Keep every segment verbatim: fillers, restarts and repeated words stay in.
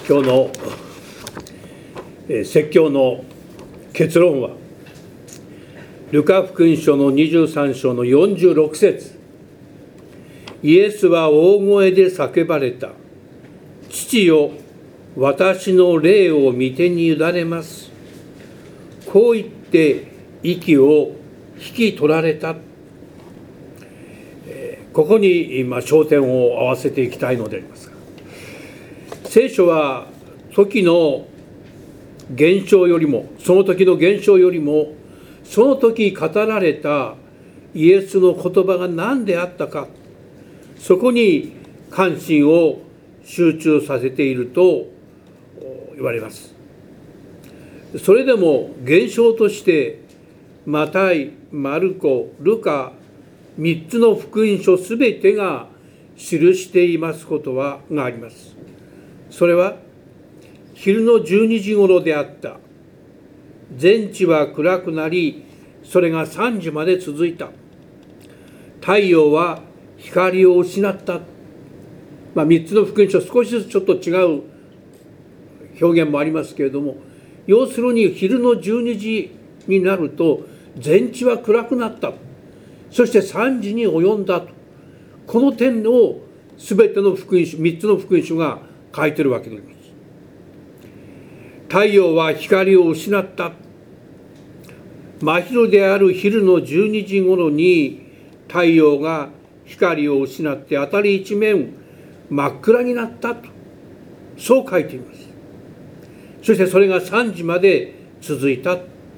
今日の説教の結論は、ルカ福音書のにじゅうさん章のよんじゅうろく節、イエスは大声で叫ばれた。父よ、私の霊を御手に委ねます。こう言って息を引き取られた。ここに今焦点を合わせていきたいのでありますが、聖書は時の現象よりも、その時の現象よりも、その時語られたイエスの言葉が何であったか、そこに関心を集中させていると言われます。それでも現象としてマタイ、マルコ、ルカみっつの福音書すべてが記していますことはがあります。それは昼のじゅうにじ頃であった。全地は暗くなり、それがさんじまで続いた。太陽は光を失った。まあ、みっつの福音書、少しずつちょっと違う表現もありますけれども、要するに昼のじゅうにじになると全地は暗くなった。そしてさんじに及んだと。この点をすべての福音書、みっつの福音書が書いているわけであります。太陽は光を失った。真昼である昼のじゅうにじ頃に太陽が光を失って辺り一面真っ暗になったと、そう書いています。そしてそれがさんじまで続いた。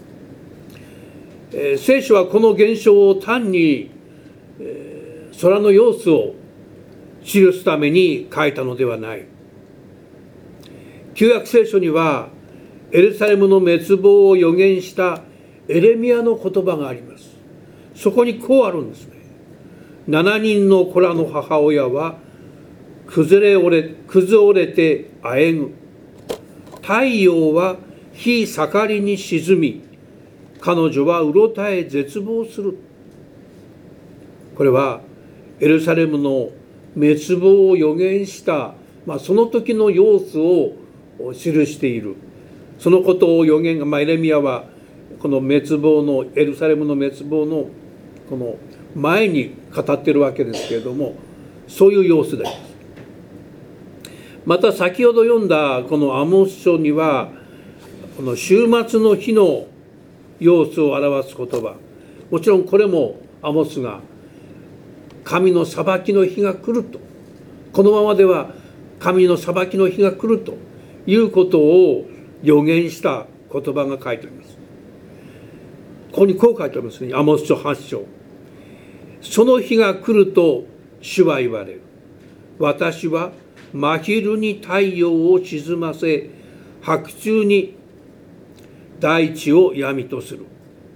えー、聖書はこの現象を単に、えー、空の様子を記すために書いたのではない。旧約聖書にはエルサレムの滅亡を予言したエレミヤの言葉があります。そこにこうあるんですね。ななにんの子らの母親は崩れ折れ、崩折れてあえぐ。太陽は日盛りに沈み、彼女はうろたえ絶望する。これはエルサレムの滅亡を予言した、まあ、その時の様子を記している。そのことを予言、まあ、エレミヤはこの滅亡の、エルサレムの滅亡のこの前に語っているわけですけれども、そういう様子です。また先ほど読んだこのアモス書には、この終末の日の様子を表す言葉、もちろんこれもアモスが神の裁きの日が来ると、このままでは神の裁きの日が来るということを予言した言葉が書いてあります。ここにこう書いてありますね。アモス書はち章。その日が来ると主は言われる。私は真昼に太陽を沈ませ、白昼に大地を闇とする。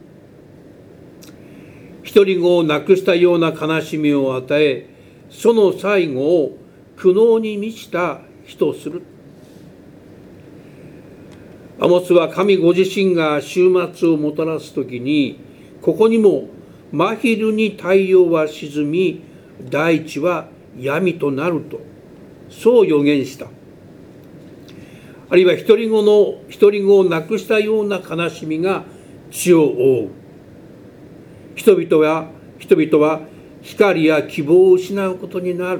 独り子を亡くしたような悲しみを与え、その最後を苦悩に満ちた日とする。アモスは神ご自身が終末をもたらすときに、ここにも真昼に太陽は沈み、大地は闇となると、そう予言した。あるいは独り子の独り子を亡くしたような悲しみが地を覆う。人々は人々は光や希望を失うことになる。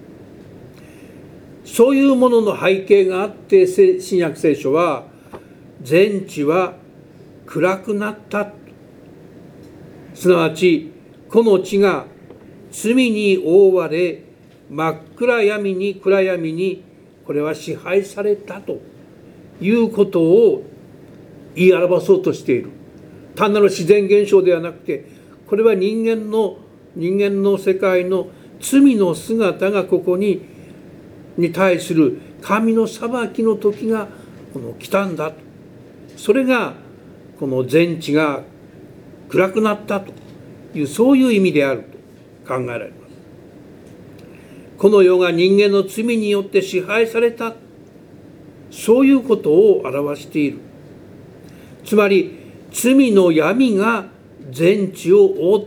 そういうものの背景があって、新約聖書は全地は暗くなった。すなわちこの地が罪に覆われ、真っ暗闇に暗闇にこれは支配されたということを言い表そうとしている。単なる自然現象ではなくて、これは人間の人間の世界の罪の姿がここにに対する神の裁きの時がこの来たんだと。それがこの全地が暗くなったという、そういう意味であると考えられます。この世が人間の罪によって支配された、そういうことを表している。つまり罪の闇が全地を覆った。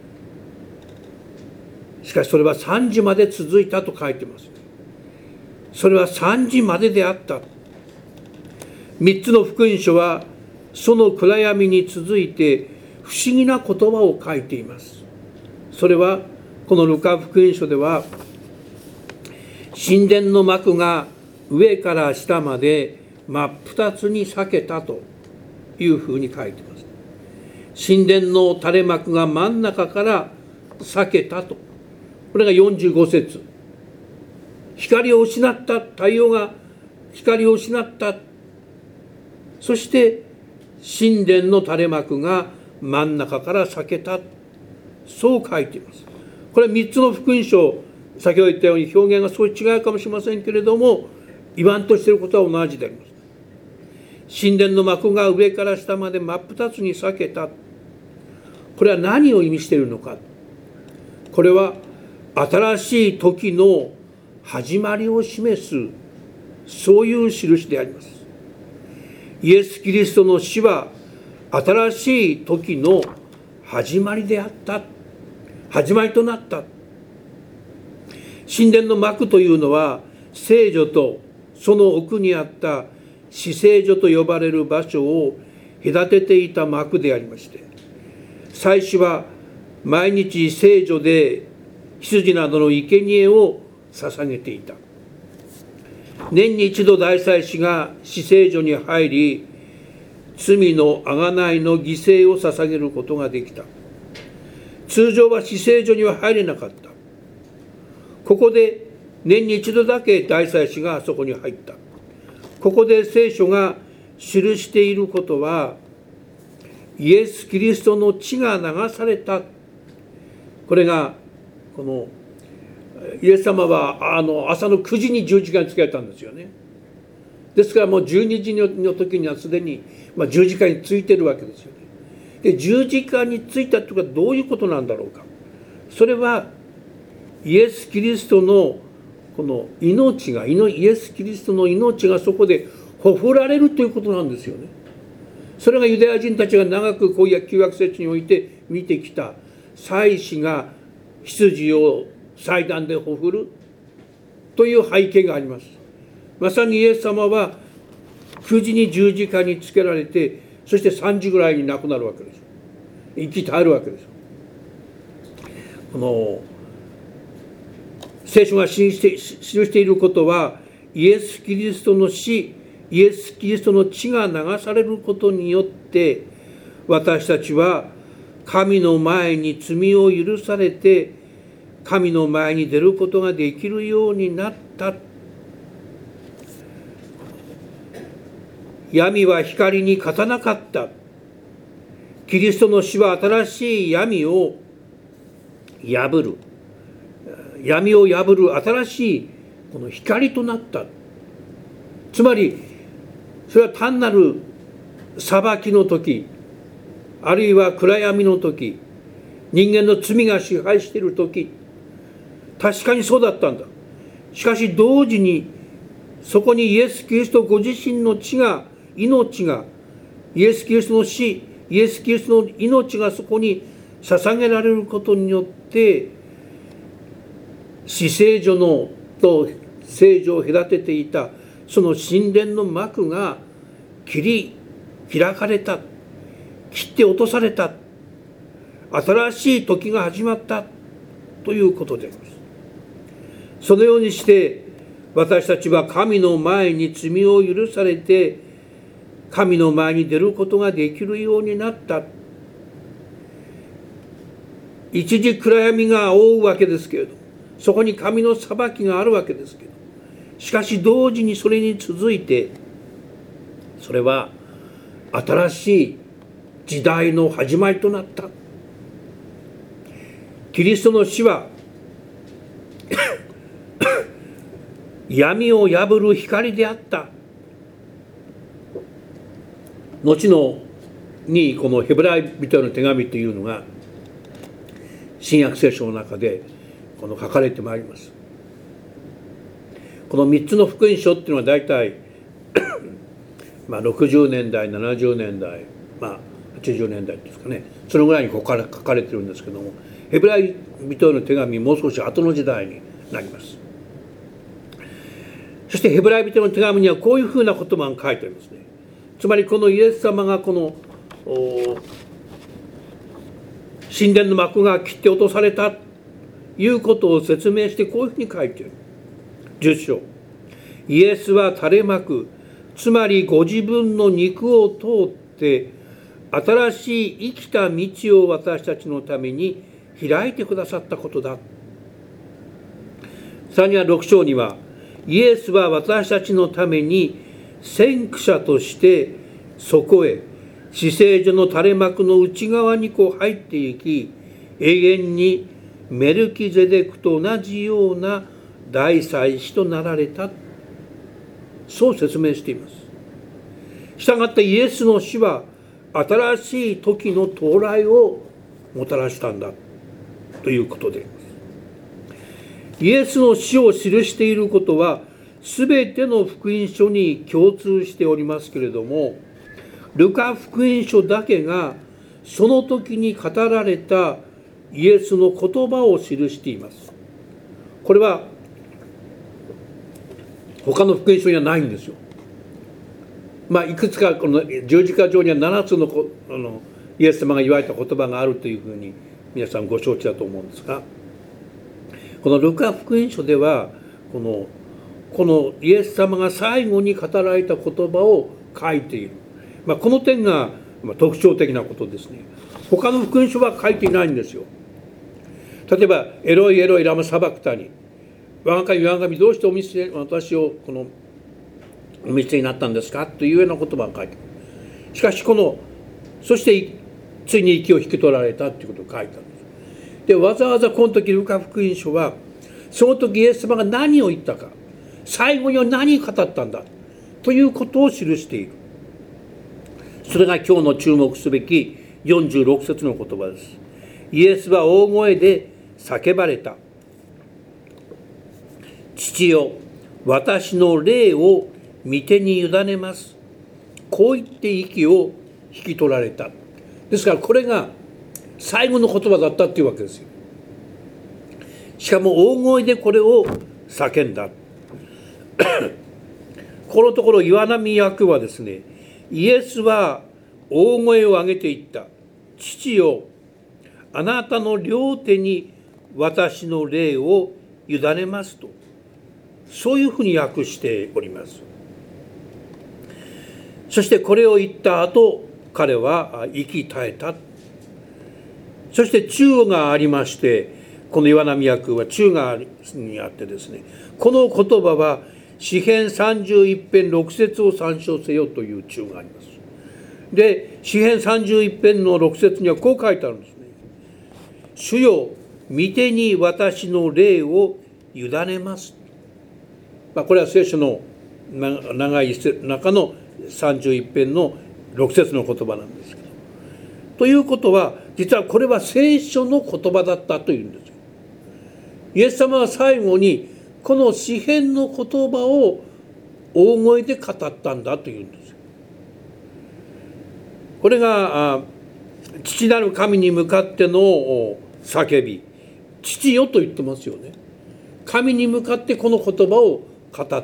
しかしそれはさんじまで続いたと書いてます。 それはさんじまでであった。みっつの福音書はその暗闇に続いて不思議な言葉を書いています。それはこのルカ福音書では、神殿の幕が上から下まで真っ二つに裂けたというふうに書いています。神殿の垂れ幕が真ん中から裂けたと。これがよんじゅうご節。光を失った、太陽が光を失った。そして神殿の垂れ幕が真ん中から裂けた。そう書いています。これはみっつの福音書、先ほど言ったように表現が少し違うかもしれませんけれども、言わんとしていることは同じであります。神殿の幕が上から下まで真っ二つに裂けた。これは何を意味しているのか。これは新しい時の始まりを示す、そういう印であります。イエス・キリストの死は新しい時の始まりであった。始まりとなった。神殿の幕というのは、聖所とその奥にあった至聖所と呼ばれる場所を隔てていた幕でありまして、祭司は毎日聖所で羊などの生贄を捧げていた。年に一度大祭司が至聖所に入り、罪の贖いの犠牲を捧げることができた。通常は至聖所には入れなかった。ここで年に一度だけ大祭司があそこに入った。ここで聖書が記していることは、イエス・キリストの血が流された。これがこのイエス様はあの朝のくじに十字架につけられたんですよね。ですからもうじゅうにじの時にはすでに、まあ、十字架についてるわけですよね。で十字架についたというのはどういうことなんだろうか。それはイエス・キリストのこの命が、イエス・キリストの命がそこでほふられるということなんですよね。それがユダヤ人たちが長くこういう旧約聖書において見てきた、祭司が羊を祭壇でほふるという背景があります。まさにイエス様はくじに十字架につけられて、そしてさんじぐらいに亡くなるわけです。生き絶えるわけです。この聖書が記して記していることは、イエス・キリストの死、イエス・キリストの血が流されることによって、私たちは神の前に罪を許されて、神の前に出ることができるようになった。闇は光に勝たなかった。キリストの死は新しい闇を破る。闇を破る新しいこの光となった。つまりそれは単なる裁きの時、あるいは暗闇の時、人間の罪が支配している時、確かにそうだったんだ。しかし同時にそこにイエス・キリストご自身の血が、命が、イエス・キリストの死、イエス・キリストの命がそこに捧げられることによって、至聖所のと聖所を隔てていたその神殿の幕が切り開かれた、切って落とされた、新しい時が始まったということであります。そのようにして私たちは神の前に罪を許されて、神の前に出ることができるようになった。一時暗闇が覆うわけですけれども、そこに神の裁きがあるわけですけど、しかし同時にそれに続いて、それは新しい時代の始まりとなった。キリストの死は闇を破る光であった。後のにこのヘブライ人への手紙というのが新約聖書の中でこの書かれてまいります。このみっつの福音書っていうのは大体まあろくじゅうねんだいななじゅうねんだい、まあはちじゅうねんだいですかね、そのぐらいにここから書かれてるんですけども、ヘブライ人への手紙もう少し後の時代になります。しそしてヘブライ人の手紙にはこういうふうな言葉が書いてありますね。つまりこのイエス様がこの神殿の幕が切って落とされたということを説明して、こういうふうに書いている。じゅっ章、イエスは垂れ幕、つまりご自分の肉を通って新しい生きた道を私たちのために開いてくださったことだ。さらにはろく章には、イエスは私たちのために先駆者としてそこへ至聖所の垂れ幕の内側にこう入っていき、永遠にメルキゼデクと同じような大祭司となられた、そう説明しています。したがってイエスの死は新しい時の到来をもたらしたんだということで、イエスの死を記していることは全ての福音書に共通しておりますけれども、ルカ福音書だけがその時に語られたイエスの言葉を記しています。これは他の福音書にはないんですよ。まあいくつかこの十字架上にはななつのこあのイエス様が言われた言葉があるというふうに皆さんご承知だと思うんですが、このルカ福音書ではこのこのイエス様が最後に語られた言葉を書いている、まあ、この点が特徴的なことですね。他の福音書は書いていないんですよ。例えばエロイエロイラマサバクタに、我が神我が神どうしてお見捨て私をこのお見捨てになったんですかというような言葉が書いてある。しかしこのそしてついに息を引き取られたということを書いてあるんです。でわざわざこの時ルカ福音書はその時イエス様が何を言ったか、最後には何を語ったんだということを記している。それが今日の注目すべきよんじゅうろく節の言葉です。イエスは大声で叫ばれた。父よ、私の霊を御手に委ねます。こう言って息を引き取られた。ですからこれが最後の言葉だったっていうわけですよ。しかも大声でこれを叫んだ。このところ岩波役はですね、イエスは大声を上げていった。父よ、あなたの両手に私の霊を委ねますと、そういうふうに訳しております。そしてこれを言った後、彼は息絶えた。そして中がありまして、この岩波訳は中がにあってですね、この言葉は詩編さんじゅういち編ろく節を参照せよという中があります。で、詩編さんじゅういち編のろく節にはこう書いてあるんですね。主よ、御手に私の霊を委ねます。まあ、これは聖書の長い中のさんじゅういち編のろく節の言葉なんですけど。ということは、実はこれは聖書の言葉だったというんですよ。イエス様は最後にこの詩編の言葉を大声で語ったんだというんですよ。これが父なる神に向かっての叫び、父よと言ってますよね。神に向かってこの言葉を語った。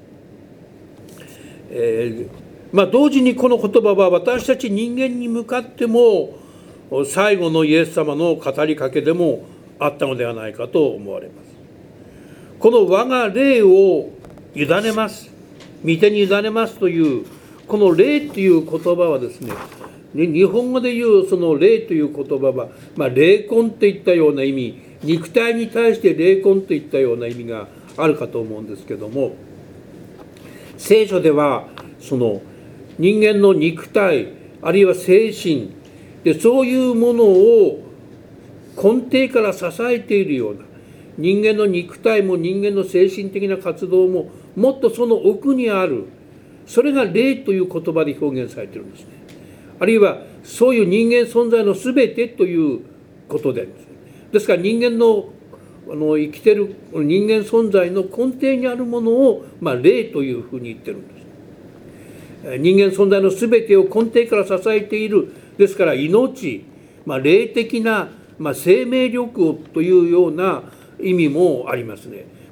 えー、まあ同時にこの言葉は私たち人間に向かっても最後のイエス様の語りかけでもあったのではないかと思われます。この我が霊を委ねます、御手に委ねますというこの霊という言葉はですね、日本語でいうその霊という言葉は、まあ、霊魂といったような意味、肉体に対して霊魂といったような意味があるかと思うんですけども、聖書ではその人間の肉体あるいは精神で、そういうものを根底から支えているような、人間の肉体も人間の精神的な活動ももっとその奥にある、それが霊という言葉で表現されているんですね。あるいはそういう人間存在の全てということで、ですから人間のあの生きてる人間存在の根底にあるものを、まあ、霊というふうに言ってるんです。人間存在の全てを根底から支えている、ですから命、まあ、霊的な、まあ、生命力をというような意味もありますね。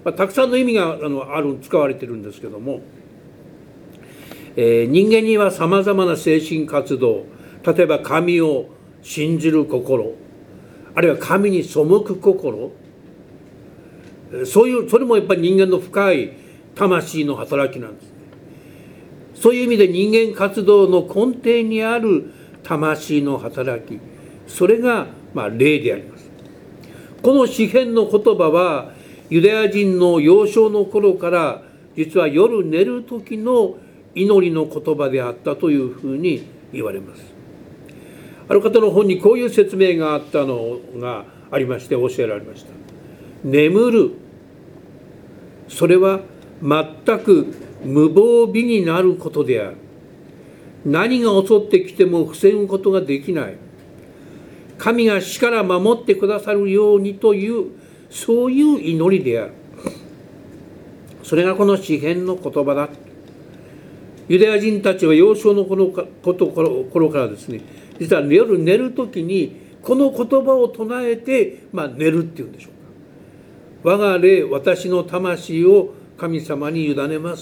まあ、たくさんの意味があのある使われてるんですけども、えー、人間にはさまざまな精神活動、例えば神を信じる心、あるいは神に背く心、そういうそれもやっぱり人間の深い魂の働きなんですね。そういう意味で人間活動の根底にある魂の働き、それがまあ霊であります。この詩編の言葉はユダヤ人の幼少の頃から実は夜寝る時の祈りの言葉であったというふうに言われます。ある方の本にこういう説明があったのがありまして教えられました。眠る、それは全く無防備になることである。何が襲ってきても防ぐことができない。神が死から守ってくださるようにというそういう祈りである。それがこの詩編の言葉だ。ユダヤ人たちは幼少の頃からですね、実は夜寝る時にこの言葉を唱えて、まあ、寝るっていうんでしょうか。我が霊、私の魂を神様に委ねます。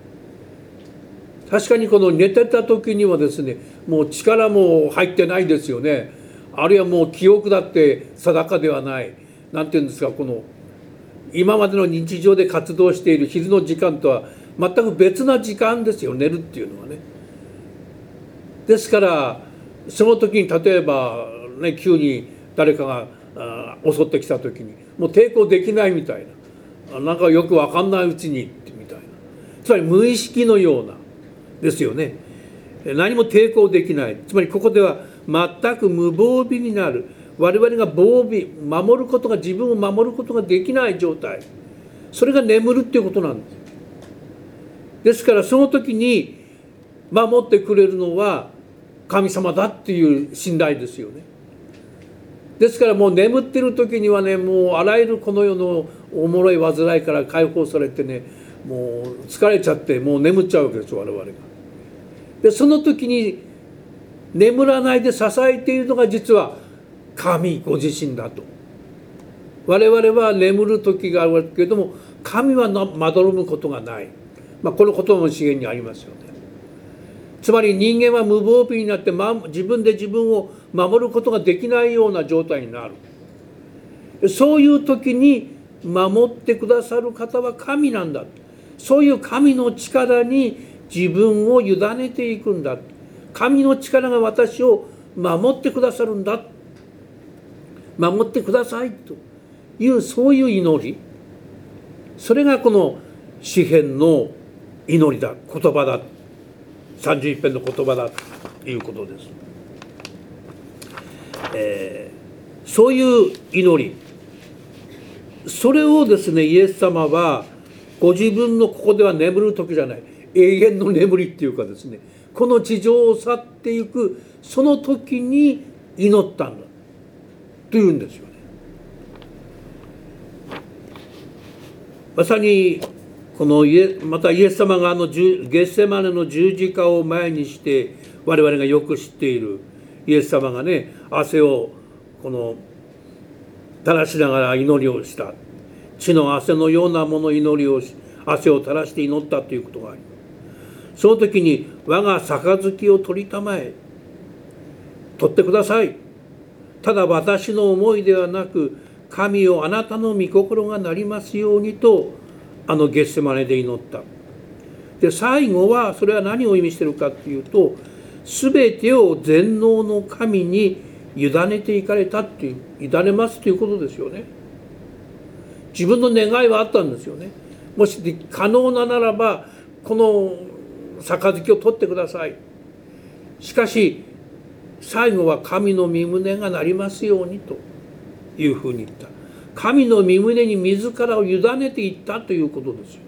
確かにこの寝てた時にはですね、もう力も入ってないですよね。あるいはもう記憶だって定かではない。なんていうんですか、この今までの日常で活動している昼の時間とは全く別な時間ですよ、寝るっていうのはね。ですからその時に例えば、ね、急に誰かが襲ってきた時にもう抵抗できないみたいな、なんかよく分かんないうちにみたいな、つまり無意識のようなですよね。何も抵抗できない。つまりここでは全く無防備になる。我々が防備、守ることが、自分を守ることができない状態、それが眠るっていうことなんです。ですからその時に守ってくれるのは神様だっていう信頼ですよね。ですからもう眠ってる時にはね、もうあらゆるこの世のおもろい煩いから解放されてね、もう疲れちゃってもう眠っちゃうわけですよ、我々が。でその時に眠らないで支えているのが実は神ご自身だと。我々は眠る時があるけれども、神はまどろむことがない、まあ、この言葉も詩言にありますよね。つまり人間は無防備になって、ま、自分で自分を守ることができないような状態になる。そういう時に守ってくださる方は神なんだ。そういう神の力に自分を委ねていくんだ。神の力が私を守ってくださるんだ。守ってくださいというそういう祈り、それがこの詩編の祈りだ、言葉だ、さんじゅういっ編の言葉だということです。えー、そういう祈り、それをですね、イエス様はご自分のここでは眠る時じゃない、永遠の眠りっていうかですね、この地上を去っていくその時に祈ったんだというんですよね。まさにこのイエまたイエス様があのゲッセマネの十字架を前にして、我々がよく知っているイエス様がね、汗をこの垂らしながら祈りをした、血の汗のようなもの祈りをし、汗を垂らして祈ったということがあります。その時に我が杯を取りたまえ、取ってください。ただ私の思いではなく、神よあなたの御心がなりますようにと、あのゲッセマネで祈った。で最後はそれは何を意味しているかというと、全てを全能の神に委ねていかれたっていう、委ねますということですよね。自分の願いはあったんですよね。もし可能なならばこの杯を取ってください。しかし最後は神の御胸がなりますようにというふうに言った。神の御胸に自らを委ねていったということですよ。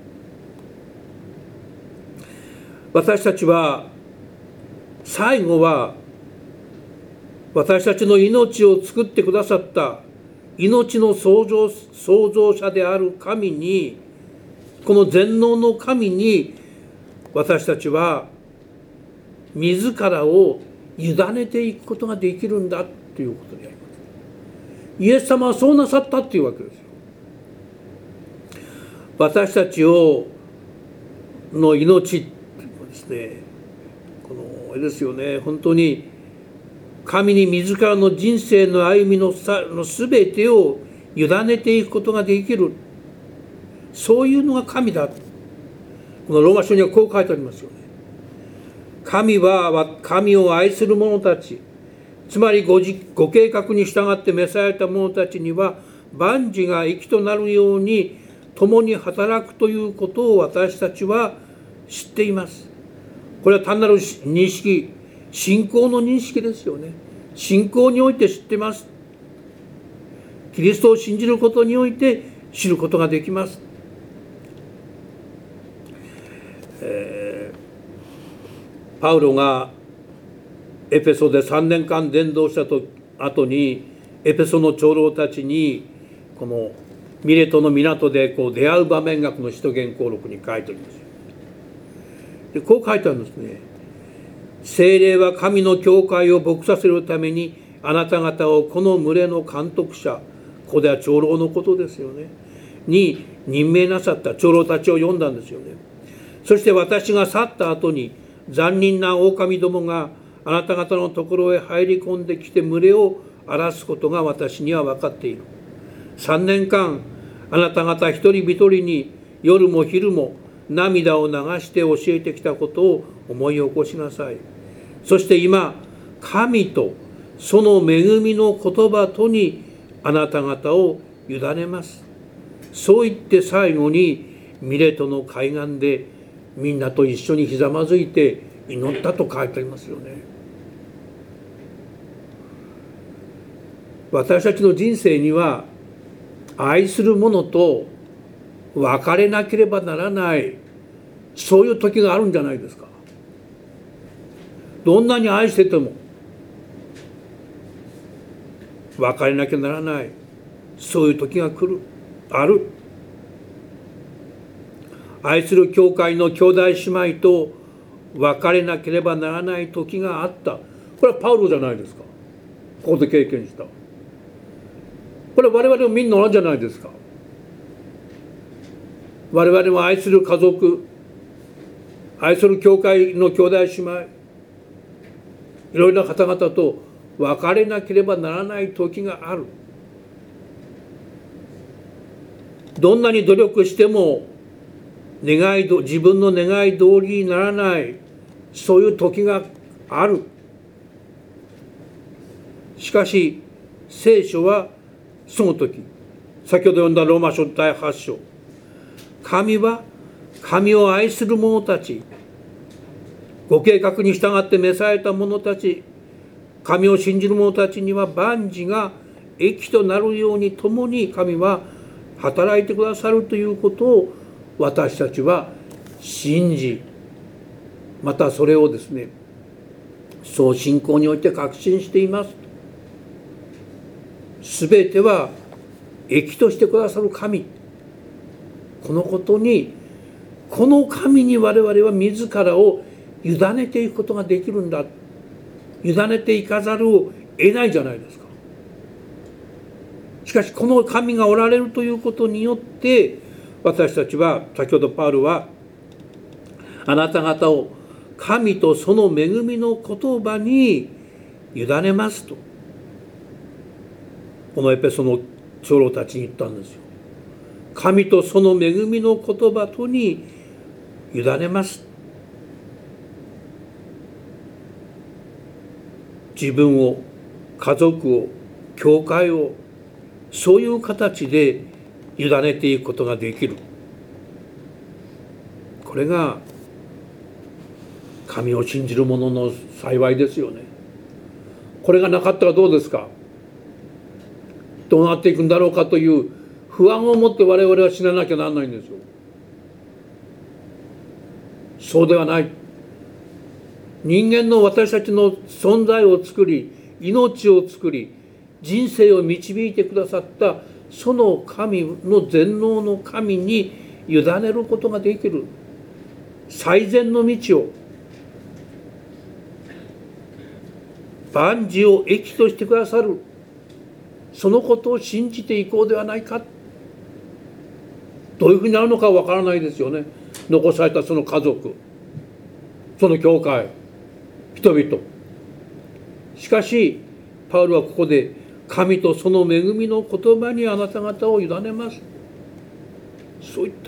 私たちは最後は私たちの命を作ってくださった命の創造、創造者である神に、この全能の神に私たちは自らを委ねていくことができるんだということであります。イエス様はそうなさったというわけですよ。 私たちをの命ですね、このあれですよね、本当に神に自らの人生の歩みのすべてを委ねていくことができる、そういうのが神だ。このローマ書にはこう書いてありますよね。神は神を愛する者たち、つまり ご, ご計画に従って召された者たちには万事が益となるように共に働くということを私たちは知っています。これは単なる認識、信仰の認識ですよね。信仰において知ってます。キリストを信じることにおいて知ることができます。えー、パウロがエペソでさんねんかん伝道した後にエペソの長老たちにこのミレトの港でこう出会う場面がこの使徒言行録に書いてあります。でこう書いてあるんですね。聖霊は神の教会を牧させるためにあなた方をこの群れの監督者、ここでは長老のことですよね、に任命なさった。長老たちを呼んだんですよね。そして私が去った後に残忍な狼どもがあなた方のところへ入り込んできて群れを荒らすことが私には分かっている。さんねんかんあなた方一人一人に夜も昼も涙を流して教えてきたことを思い起こしなさい。そして今神とその恵みの言葉とにあなた方を委ねます。そう言って最後にミレトの海岸でみんなと一緒にひざまずいて祈ったと書いてありますよね。私たちの人生には愛する者と別れなければならない、そういう時があるんじゃないですか。どんなに愛してても別れなきゃならない、そういう時が来る、ある。愛する教会の兄弟姉妹と別れなければならない時があった。これはパウロじゃないですか。ここで経験した。これは我々もみんな同じじゃないですか。我々も愛する家族、愛する教会の兄弟姉妹、いろいろな方々と別れなければならない時がある。どんなに努力しても願いど自分の願い通りにならない、そういう時がある。しかし聖書はその時、先ほど読んだローマ書だいはち章、神は神を愛する者たち、ご計画に従って召された者たち、神を信じる者たちには万事が益となるように共に神は働いてくださるということを私たちは信じ、またそれをですね、そう信仰において確信しています。すべては益としてくださる神、このことに、この神に我々は自らを委ねていくことができるんだ、委ねていかざるを得ないじゃないですか。しかしこの神がおられるということによって私たちは、先ほどパウロはあなた方を神とその恵みの言葉に委ねますと、このエペソの長老たちに言ったんですよ。神とその恵みの言葉とに委ねます。自分を、家族を、教会をそういう形で委ねていくことができる。これが神を信じる者の幸いですよね。これがなかったらどうですか。どうなっていくんだろうかという不安を持って我々は死ななきゃならないんですよ。そうではない。人間の私たちの存在を作り、命を作り、人生を導いてくださったその神の全能の神に委ねることができる最善の道を、万事を益としてくださる、そのことを信じていこうではないか。 どういうふうになるのかわからないですよね。残されたその家族、その教会、人々。しかしパウロはここで、神とその恵みの言葉にあなた方を委ねます、そう言った。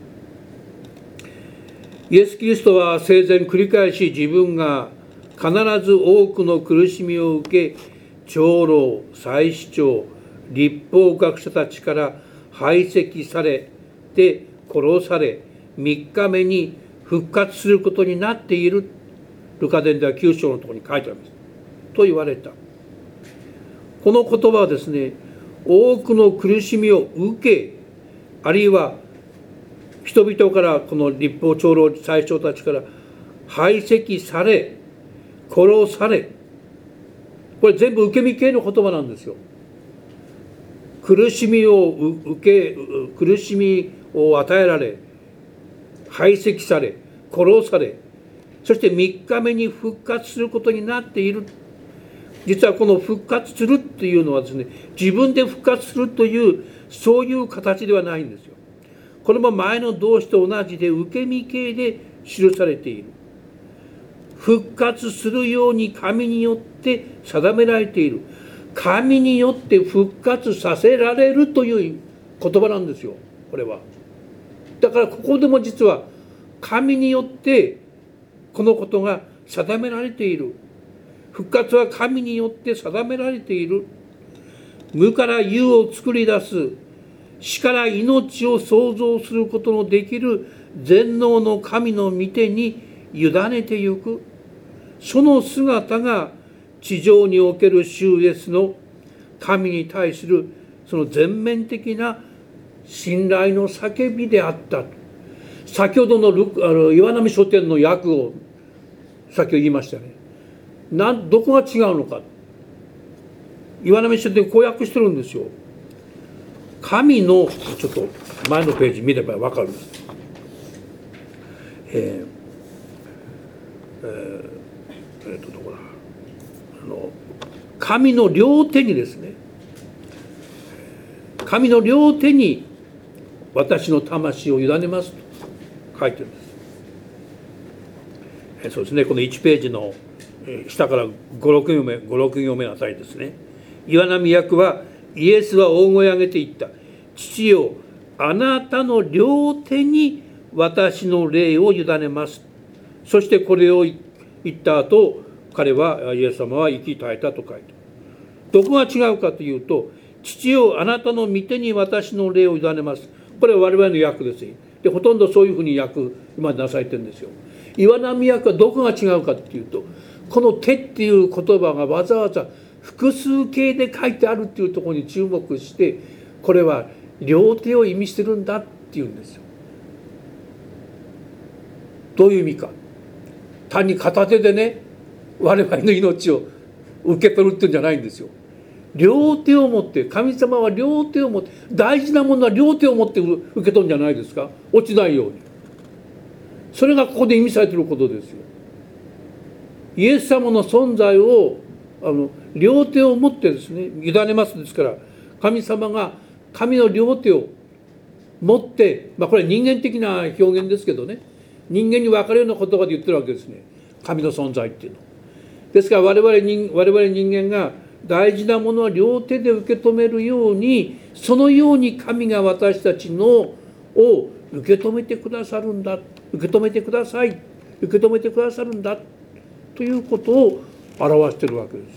イエス・キリストは生前繰り返し、自分が必ず多くの苦しみを受け、長老、祭司長、律法学者たちから排斥されて殺され、みっかめに復活することになっている。ルカ伝ではきゅう章のところに書いてありますと言われた。この言葉はですね、多くの苦しみを受け、あるいは人々から、この律法長老祭司長たちから排斥され、殺され、これ全部受け身系の言葉なんですよ。苦しみを受け、苦しみを与えられ、排斥され、殺され、そしてみっかめに復活することになっている。実はこの復活するっていうのはですね、自分で復活するというそういう形ではないんですよ。これも前の動詞と同じで受け身形で記されている。復活するように神によって定められている。神によって復活させられるという言葉なんですよ、これは。だからここでも実は神によってこのことが定められている。復活は神によって定められている。無から有を作り出す、死から命を創造することのできる全能の神の御手に委ねてゆく。その姿が地上における主イエスの神に対するその全面的な信頼の叫びであった。先ほどのルあの岩波書店の訳をさっき言いましたね。なんどこが違うのか。岩波書店こう訳してるんですよ。神の、ちょっと前のページ見れば分かるんです。えー、えー、えー、とどこだあの神の両手にですね、神の両手に私の魂を委ねますと書いてるんです。えー、そうですね、このいちページの下からご、ろく行目、ご、ろく行目のあたりですね。岩波訳は、イエスは大声を上げて言った。父よ、あなたの両手に私の霊を委ねます。そしてこれを言った後、彼は、イエス様は息絶えたと書いてある。どこが違うかというと、父よ、あなたの御手に私の霊を委ねます。これは我々の訳です。で、ほとんどそういうふうに訳、今なされてるんですよ。岩波訳はどこが違うかというと、この手っていう言葉がわざわざ複数形で書いてあるっていうところに注目して、これは両手を意味してるんだっていうんですよ。どういう意味か。単に片手でね、我々の命を受け取るっていうんじゃないんですよ。両手を持って、神様は両手を持って、大事なものは両手を持って受け取るんじゃないですか。落ちないように。それがここで意味されていることですよ。イエス様の存在をあの両手を持ってですね、委ねますですから、神様が神の両手を持って、まあこれは人間的な表現ですけどね、人間に分かるような言葉で言ってるわけですね、神の存在っていうの。ですから我々人我々人間が大事なものは両手で受け止めるように、そのように神が私たちのを受け止めてくださるんだ、受け止めてください、受け止めてくださるんだということを表しているわけです。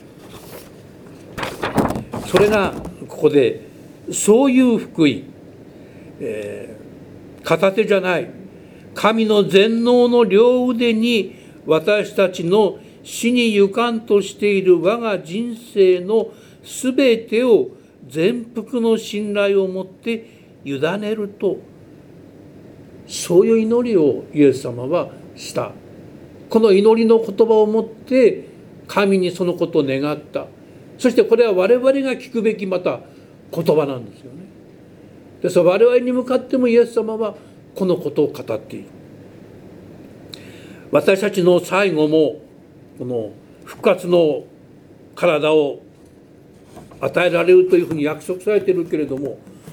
それがここでそういう福音、えー、片手じゃない、神の全能の両腕に私たちの死にゆかんとしている我が人生のすべてを全幅の信頼を持って委ねると、そういう祈りをイエス様はした。この祈りの言葉を持って神にそのことを願った。そしてこれは我々が聞くべきまた言葉なんですよね。ですから我々に向かってもイエス様はこのことを語っている。私たちの最後もこの復活の体を与えられるというふうに約束されているけれども、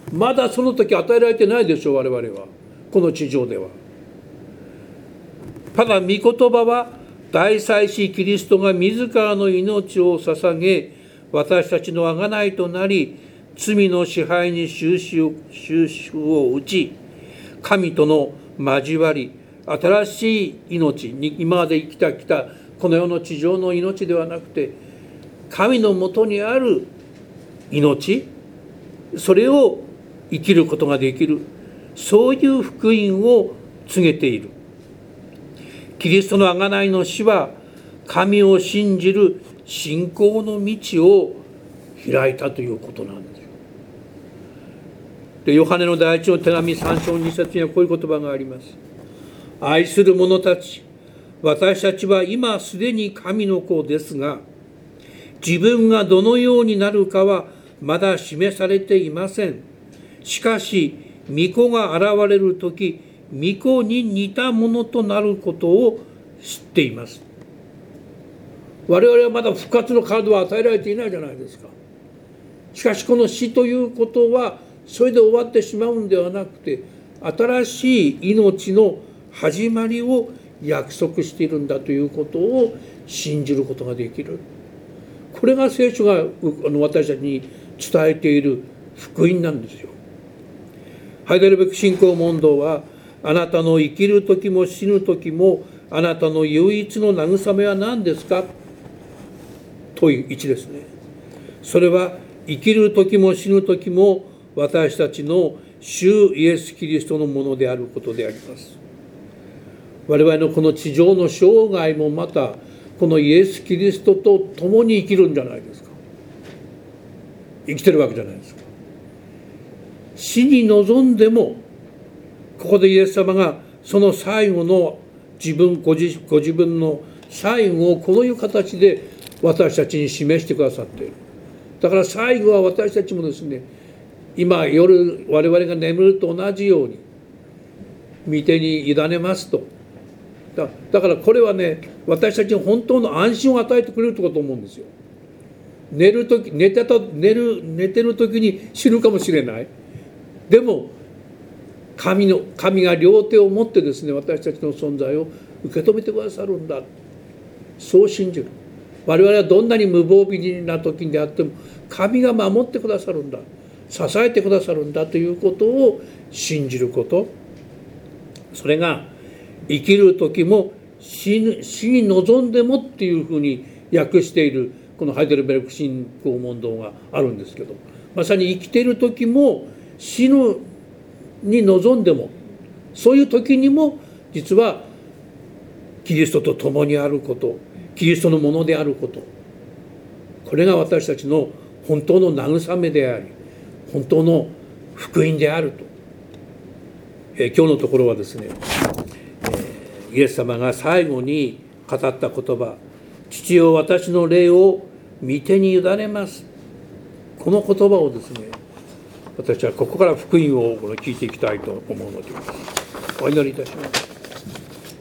まだその時与えられてないでしょう、我々はこの地上では。ただ御言葉は大祭司キリストが自らの命を捧げ、私たちの贖いとなり、罪の支配に終止を、終止を打ち、神との交わり、新しい命に、今まで生きたきたこの世の地上の命ではなくて、神のもとにある命、それを生きることができる、そういう福音を告げている。キリストの贖いの死は神を信じる信仰の道を開いたということなんですよ。で、ヨハネの第一の手紙さん章に節にはこういう言葉があります。愛する者たち、私たちは今すでに神の子ですが、自分がどのようになるかはまだ示されていません。しかし御子が現れるとき、御子に似たものとなることを知っています。我々はまだ復活の体は与えられていないじゃないですか。しかしこの死ということはそれで終わってしまうんではなくて、新しい命の始まりを約束しているんだということを信じることができる。これが聖書が私たちに伝えている福音なんですよ。ハイデルベルク信仰問答は、あなたの生きる時も死ぬ時もあなたの唯一の慰めは何ですかといういちですね。それは生きる時も死ぬ時も私たちの主イエス・キリストのものであることであります。我々のこの地上の生涯もまたこのイエス・キリストと共に生きるんじゃないですか。生きてるわけじゃないですか。死に臨んでも、ここでイエス様がその最後の自分ご自、ご自分の最後をこういう形で私たちに示してくださっている。だから最後は私たちもですね、今夜我々が眠ると同じように御手に委ねますと。だ, だからこれはね、私たちに本当の安心を与えてくれるということと思うんですよ。寝る時寝てた寝る寝てる時に死ぬかもしれない。でも神の神が両手を持ってですね、私たちの存在を受け止めてくださるんだ、そう信じる。我々はどんなに無防備な時であっても神が守ってくださるんだ、支えてくださるんだということを信じること、それが生きる時も死ぬ死に臨んでもっていうふうに訳しているこのハイデルベルク信仰問答があるんですけど、まさに生きている時も死ぬに臨んでも、そういう時にも実はキリストと共にあること、キリストのものであること、これが私たちの本当の慰めであり、本当の福音であると。えー、今日のところはですね、えー、イエス様が最後に語った言葉、父よ私の霊を御手に委ねます、この言葉をですね、私はここから福音を聞いていきたいと思うのです。お祈りいたします。